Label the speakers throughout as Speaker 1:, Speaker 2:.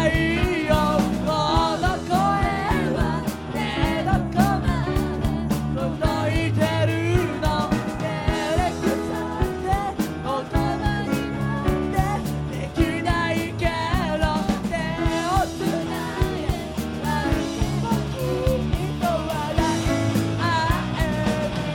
Speaker 1: いよこの声はねどこまで届いてるの照れくさって言葉になんてできないけど手をつないで君と笑い合える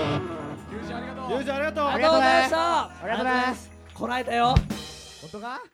Speaker 2: ユージありがとう。
Speaker 1: ありがとうございました。
Speaker 3: ありがとうございます。
Speaker 1: こらえたよ。
Speaker 3: 本当か？